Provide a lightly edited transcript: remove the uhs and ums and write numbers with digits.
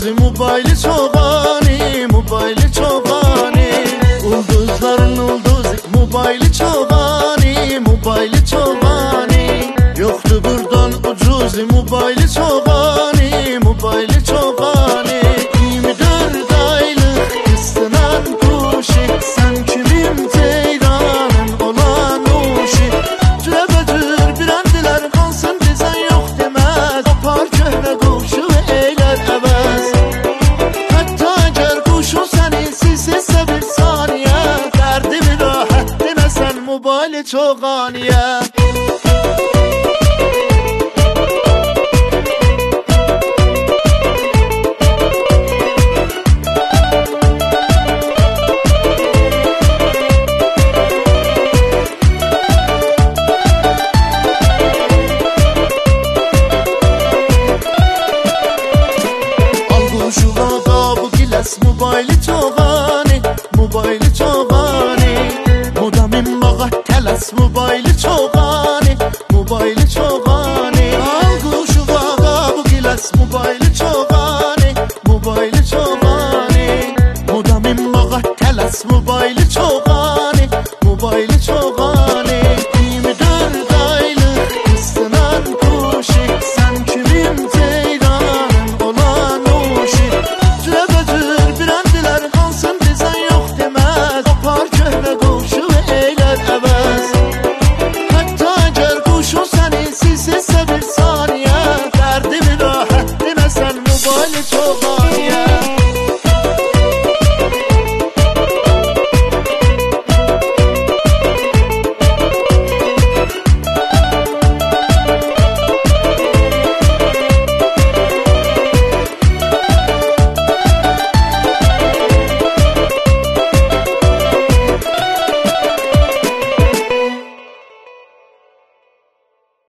موبایل çoğani, موبایل çoğani. Ulduzların ulduzu موبایل çoğani, موبایل çoğani. Yoktu buradan ucuz موبایل çoğani, موبایل çoğani. 24 aylık ısınan kuşi, sen kimin ceyranın olan uşi. Cürebecür birendiler kalsın bizden yok demez. Apar köhne kuşu eyler əvəz. Hatta gel kuşun seni silsilse bir saniye, derdimi rahat demesen موبایل çoğaniye. موبایل çoğani, موبایل